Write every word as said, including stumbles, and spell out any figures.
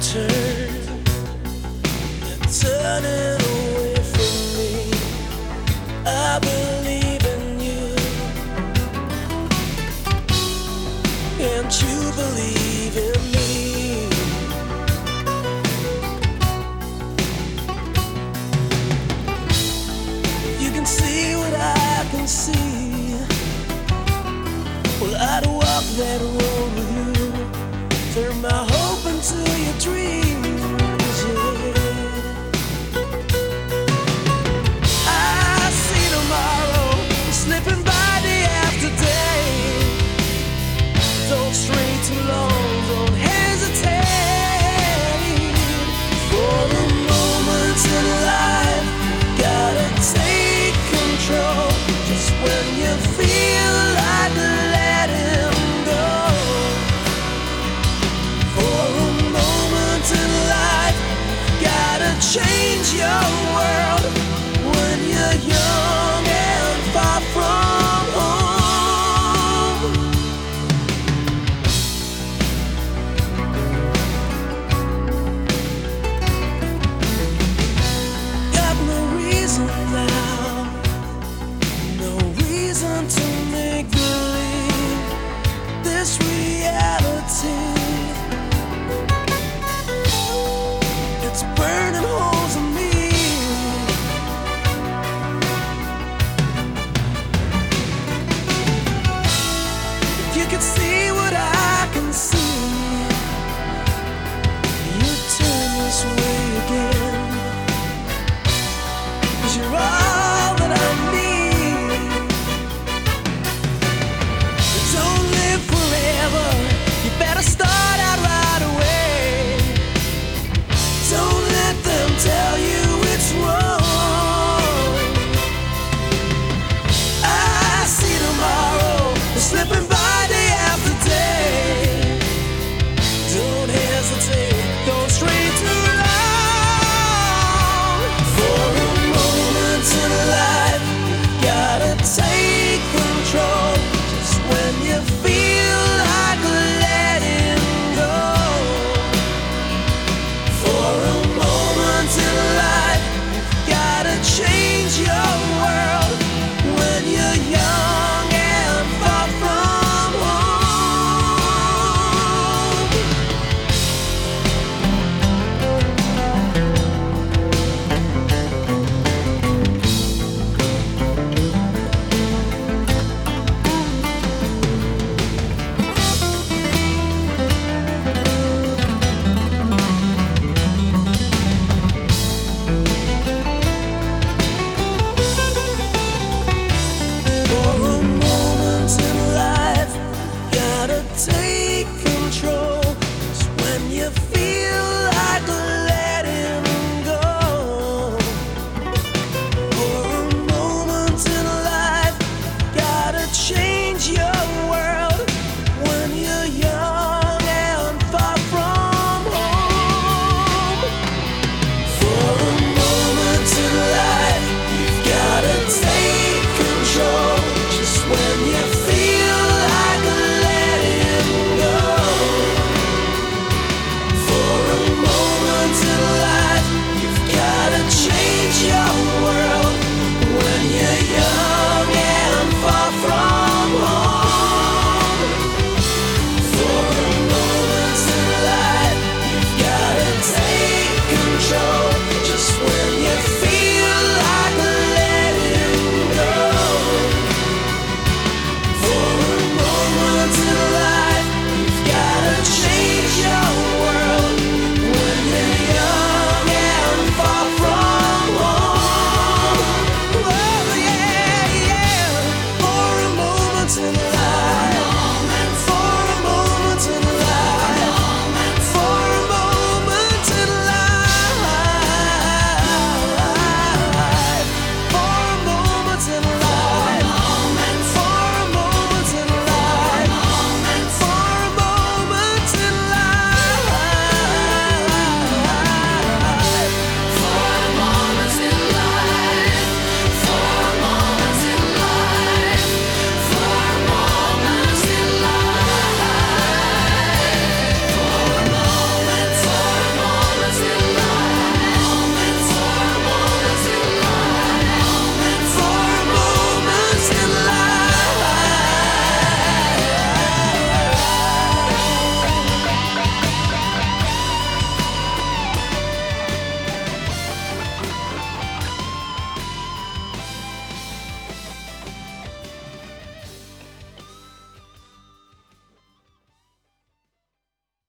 turn, you're turning away from me. I believe in you. Can't you believe in me? You can see what I can see. Well, I'd walk that road with you, turn my hope into your dreams, yeah. I see tomorrow slipping by day after day. Don't stray too long, don't hesitate. For the moments in life, gotta take control. Just when you feel like letting go. For a moment in life, gotta change your world. When you're young and far from home, got no reason now, no reason to make believe this reality. It's burning holes in me. If you could see what I can see, you'd turn this way.